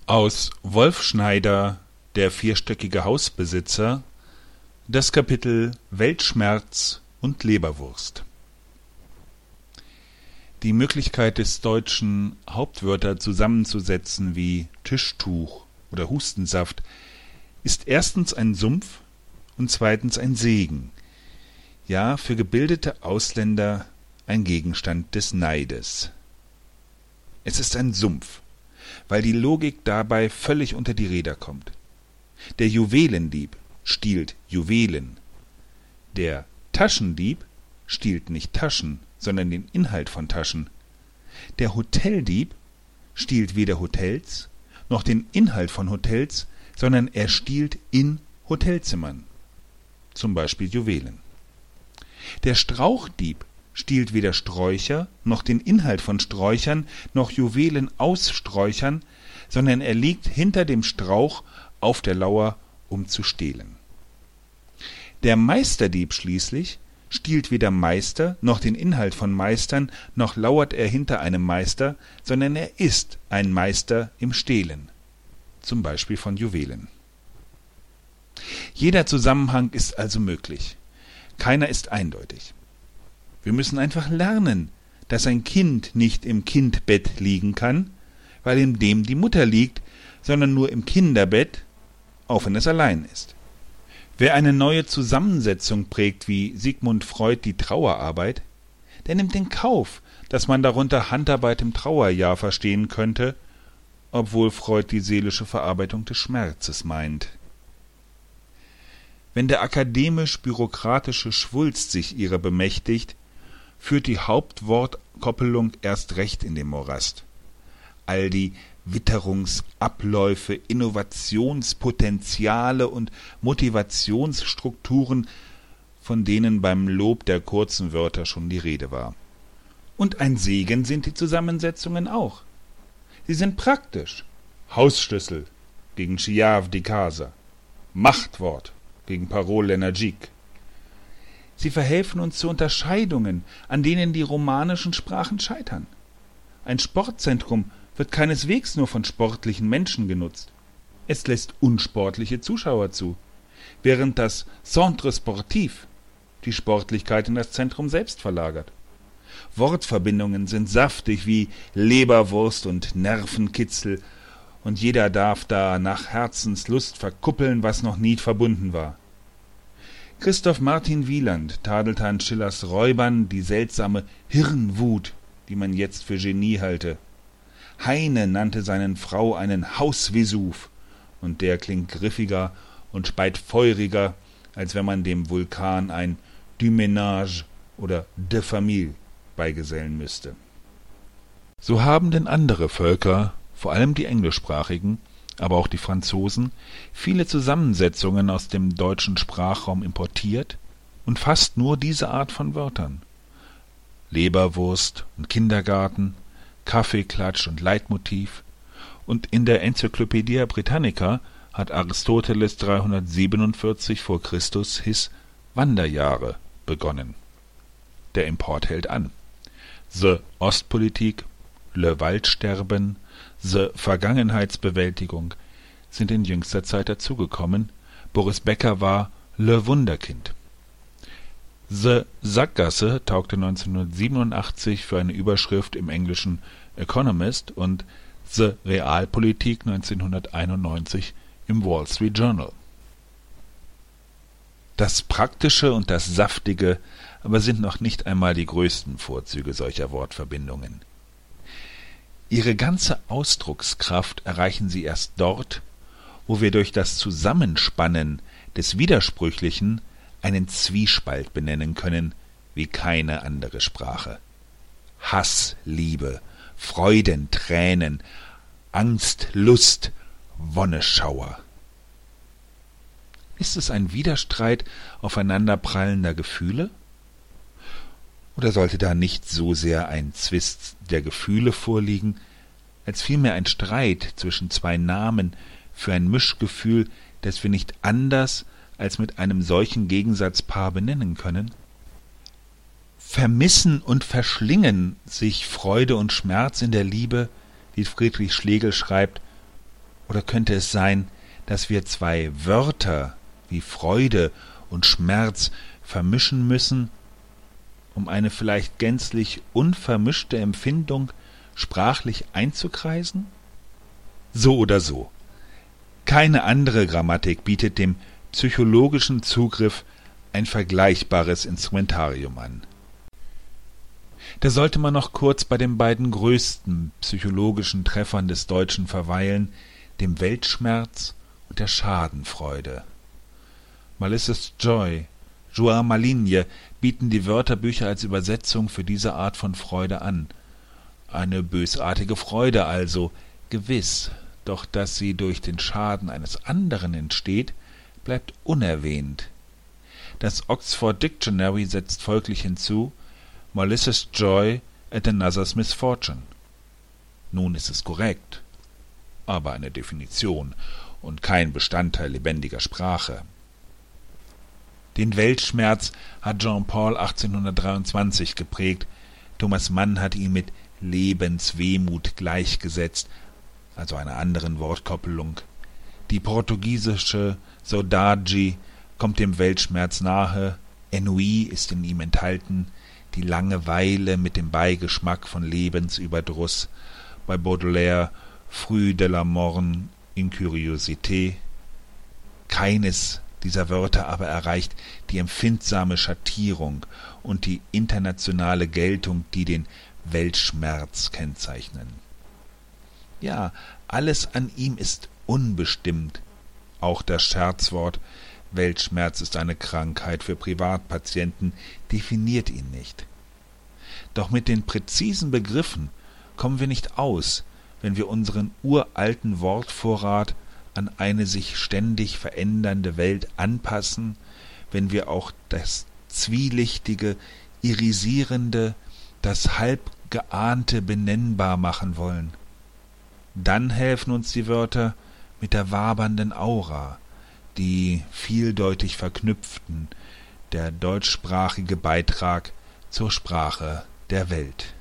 Aus Wolf Schneider, der vierstöckige Hausbesitzer, das Kapitel Weltschmerz und Leberwurst. Die Möglichkeit des Deutschen, Hauptwörter zusammenzusetzen wie Tischtuch oder Hustensaft, ist erstens ein Sumpf und zweitens ein Segen, ja für gebildete Ausländer ein Gegenstand des Neides. Es ist ein Sumpf, weil die Logik dabei völlig unter die Räder kommt. Der Juwelendieb stiehlt Juwelen. Der Taschendieb stiehlt nicht Taschen, sondern den Inhalt von Taschen. Der Hoteldieb stiehlt weder Hotels noch den Inhalt von Hotels, sondern er stiehlt in Hotelzimmern, zum Beispiel Juwelen. Der Strauchdieb stiehlt weder Sträucher noch den Inhalt von Sträuchern noch Juwelen aus Sträuchern, sondern er liegt hinter dem Strauch auf der Lauer, um zu stehlen. Der Meisterdieb schließlich stiehlt weder Meister noch den Inhalt von Meistern, noch lauert er hinter einem Meister, sondern er ist ein Meister im Stehlen, zum Beispiel von Juwelen. Jeder Zusammenhang ist also möglich. Keiner ist eindeutig. Wir müssen einfach lernen, dass ein Kind nicht im Kindbett liegen kann, weil in dem die Mutter liegt, sondern nur im Kinderbett, auch wenn es allein ist. Wer eine neue Zusammensetzung prägt wie Sigmund Freud die Trauerarbeit, der nimmt in Kauf, dass man darunter Handarbeit im Trauerjahr verstehen könnte, obwohl Freud die seelische Verarbeitung des Schmerzes meint. Wenn der akademisch-bürokratische Schwulst sich ihrer bemächtigt, führt die Hauptwortkoppelung erst recht in den Morast. All die Witterungsabläufe, Innovationspotenziale und Motivationsstrukturen, von denen beim Lob der kurzen Wörter schon die Rede war. Und ein Segen sind die Zusammensetzungen auch. Sie sind praktisch. Hausschlüssel gegen Chiave di Casa, Machtwort gegen Parole énergique. Sie verhelfen uns zu Unterscheidungen, an denen die romanischen Sprachen scheitern. Ein Sportzentrum wird keineswegs nur von sportlichen Menschen genutzt. Es lässt unsportliche Zuschauer zu, während das Centre Sportif die Sportlichkeit in das Zentrum selbst verlagert. Wortverbindungen sind saftig wie Leberwurst und Nervenkitzel, und jeder darf da nach Herzenslust verkuppeln, was noch nie verbunden war. Christoph Martin Wieland tadelte an Schillers Räubern die seltsame Hirnwut, die man jetzt für Genie halte. Heine nannte seinen Frau einen Hausvesuv, und der klingt griffiger und speit feuriger, als wenn man dem Vulkan ein du ménage oder de famille beigesellen müsste. So haben denn andere Völker, vor allem die englischsprachigen, aber auch die Franzosen, viele Zusammensetzungen aus dem deutschen Sprachraum importiert und fast nur diese Art von Wörtern. Leberwurst und Kindergarten, Kaffeeklatsch und Leitmotiv, und in der Encyclopaedia Britannica hat Aristoteles 347 vor Christus his Wanderjahre begonnen. Der Import hält an. The Ostpolitik, Le Waldsterben, The Vergangenheitsbewältigung sind in jüngster Zeit dazugekommen. Boris Becker war Le Wunderkind. The Sackgasse taugte 1987 für eine Überschrift im englischen Economist und The Realpolitik 1991 im Wall Street Journal. Das Praktische und das Saftige aber sind noch nicht einmal die größten Vorzüge solcher Wortverbindungen. Ihre ganze Ausdruckskraft erreichen sie erst dort, wo wir durch das Zusammenspannen des Widersprüchlichen einen Zwiespalt benennen können, wie keine andere Sprache. Hass, Liebe, Freuden, Tränen, Angst, Lust, Wonneschauer. Ist es ein Widerstreit aufeinanderprallender Gefühle? Oder sollte da nicht so sehr ein Zwist der Gefühle vorliegen, als vielmehr ein Streit zwischen zwei Namen für ein Mischgefühl, das wir nicht anders als mit einem solchen Gegensatzpaar benennen können? Vermissen und verschlingen sich Freude und Schmerz in der Liebe, wie Friedrich Schlegel schreibt, Oder könnte es sein, dass wir zwei Wörter wie Freude und Schmerz vermischen müssen, um eine vielleicht gänzlich unvermischte Empfindung sprachlich einzukreisen? So oder so. Keine andere Grammatik bietet dem psychologischen Zugriff ein vergleichbares Instrumentarium an. Da sollte man noch kurz bei den beiden größten psychologischen Treffern des Deutschen verweilen, dem Weltschmerz und der Schadenfreude. Malicious Joy, Joie maligne bieten die Wörterbücher als Übersetzung für diese Art von Freude an. Eine bösartige Freude also, gewiss, doch dass sie durch den Schaden eines anderen entsteht, bleibt unerwähnt. Das Oxford Dictionary setzt folglich hinzu: Malicious joy at another's misfortune. Nun ist es korrekt, aber eine Definition und kein Bestandteil lebendiger Sprache. Den Weltschmerz hat Jean-Paul 1823 geprägt. Thomas Mann hat ihn mit Lebenswehmut gleichgesetzt, also einer anderen Wortkoppelung. Die portugiesische Saudade kommt dem Weltschmerz nahe, Ennui ist in ihm enthalten, die Langeweile mit dem Beigeschmack von Lebensüberdruss, bei Baudelaire Fruit de la morne incuriosité. Keines dieser Wörter aber erreicht die empfindsame Schattierung und die internationale Geltung, die den Weltschmerz kennzeichnen. Ja, alles an ihm ist unbestimmt. Auch das Scherzwort Weltschmerz ist eine Krankheit für Privatpatienten definiert ihn nicht. Doch mit den präzisen Begriffen kommen wir nicht aus, wenn wir unseren uralten Wortvorrat an eine sich ständig verändernde Welt anpassen, wenn wir auch das Zwielichtige, Irisierende, das Halbgeahnte benennbar machen wollen. Dann helfen uns die Wörter mit der wabernden Aura, die vieldeutig verknüpften, der deutschsprachige Beitrag zur Sprache der Welt.